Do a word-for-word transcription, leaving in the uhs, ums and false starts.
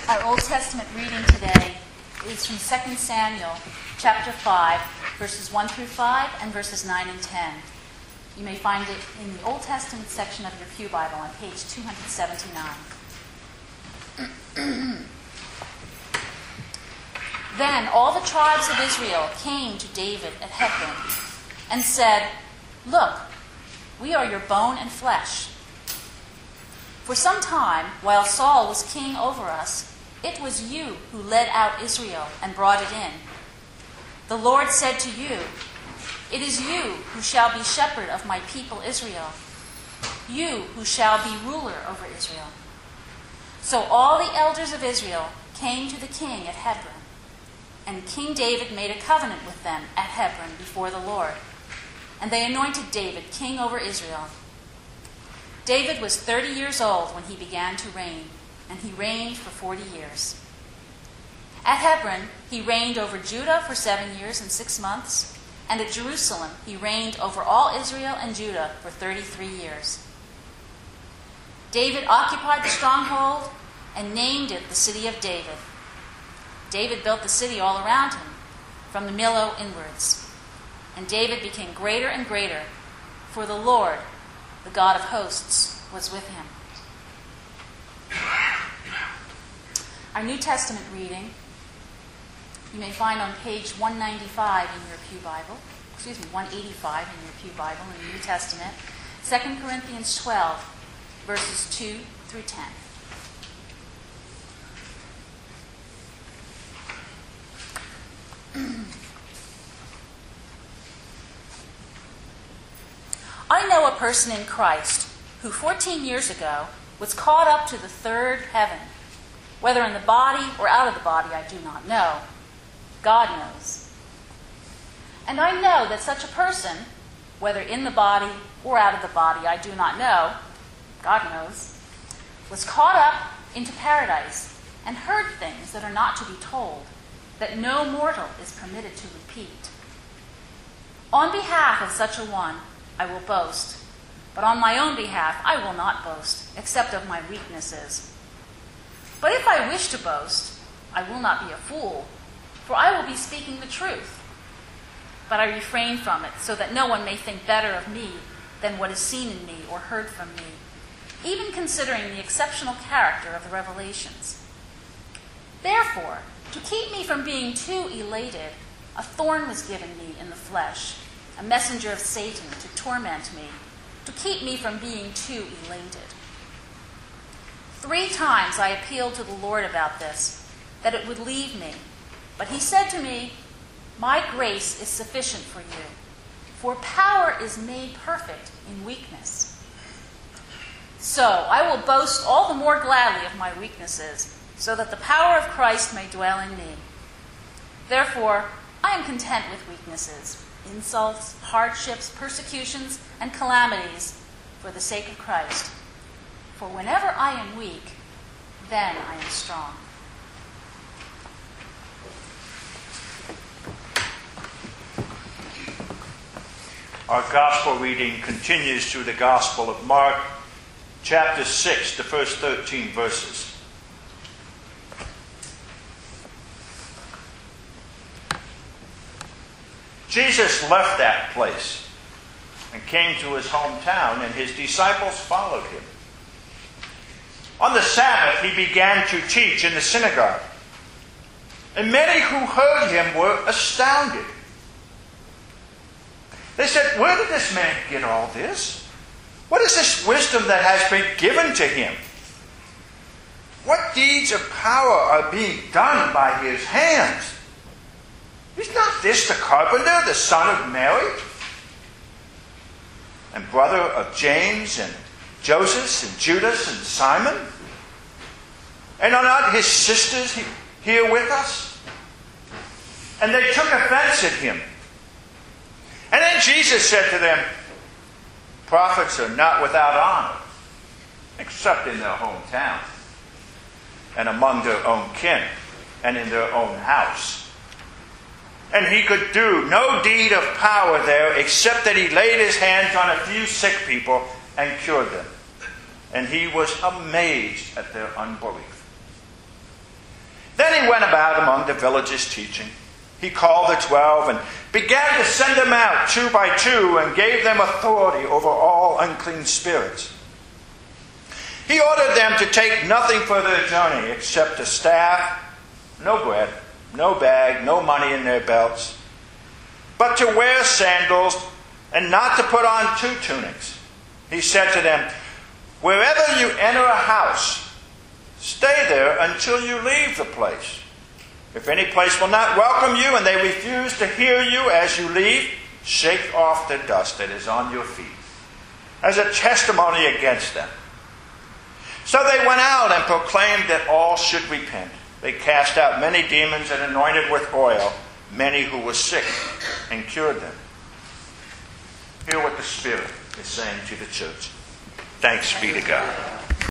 Our Old Testament reading today is from Second Samuel chapter five, verses one through five and verses nine and ten. You may find it in the Old Testament section of your Pew Bible on page two seventy-nine. Then all the tribes of Israel came to David at Hebron and said, "Look, we are your bone and flesh. For some time, while Saul was king over us, it was you who led out Israel and brought it in. The Lord said to you, 'It is you who shall be shepherd of my people Israel, you who shall be ruler over Israel.' So all the elders of Israel came to the king at Hebron, and King David made a covenant with them at Hebron before the Lord. And they anointed David king over Israel. David was thirty years old when he began to reign, and he reigned for forty years. At Hebron, he reigned over Judah for seven years and six months, and at Jerusalem, he reigned over all Israel and Judah for thirty-three years. David occupied the stronghold and named it the City of David. David built the city all around him, from the Millo inwards. And David became greater and greater, for the Lord, the God of hosts, was with him." Our New Testament reading you may find on page one ninety-five in your Pew Bible, excuse me, one eighty-five in your Pew Bible in the New Testament, Second Corinthians twelve, verses two through ten. I know a person in Christ who fourteen years ago was caught up to the third heaven. Whether in the body or out of the body, I do not know. God knows. And I know that such a person, whether in the body or out of the body, I do not know, God knows, was caught up into paradise and heard things that are not to be told, that no mortal is permitted to repeat. On behalf of such a one, I will boast, but on my own behalf I will not boast, except of my weaknesses. But if I wish to boast, I will not be a fool, for I will be speaking the truth. But I refrain from it, so that no one may think better of me than what is seen in me or heard from me, even considering the exceptional character of the revelations. Therefore, to keep me from being too elated, a thorn was given me in the flesh, a messenger of Satan to torment me, to keep me from being too elated. Three times I appealed to the Lord about this, that it would leave me. But he said to me, "My grace is sufficient for you, for power is made perfect in weakness." So I will boast all the more gladly of my weaknesses, so that the power of Christ may dwell in me. Therefore, I am content with weaknesses, insults, hardships, persecutions, and calamities for the sake of Christ. For whenever I am weak, then I am strong. Our gospel reading continues through the Gospel of Mark, chapter six, the first thirteen verses. Jesus left that place and came to his hometown, and his disciples followed him. On the Sabbath, he began to teach in the synagogue, and many who heard him were astounded. They said, "Where did this man get all this? What is this wisdom that has been given to him? What deeds of power are being done by his hands? Is not this the carpenter, the son of Mary, and brother of James and Joseph and Judas and Simon? And are not his sisters here with us?" And they took offense at him. And then Jesus said to them, "Prophets are not without honor, except in their hometown, and among their own kin, and in their own house." And he could do no deed of power there, except that he laid his hands on a few sick people and cured them. And he was amazed at their unbelief. he went about among the villages teaching. He called the twelve and began to send them out two by two and gave them authority over all unclean spirits. He ordered them to take nothing for their journey except a staff, no bread, no bag, no money in their belts, but to wear sandals and not to put on two tunics. He said to them, "Wherever you enter a house, stay there until you leave the place. If any place will not welcome you and they refuse to hear you as you leave, shake off the dust that is on your feet as a testimony against them." So they went out and proclaimed that all should repent. They cast out many demons and anointed with oil many who were sick and cured them. Hear what the Spirit is saying to the church. Thanks be to God.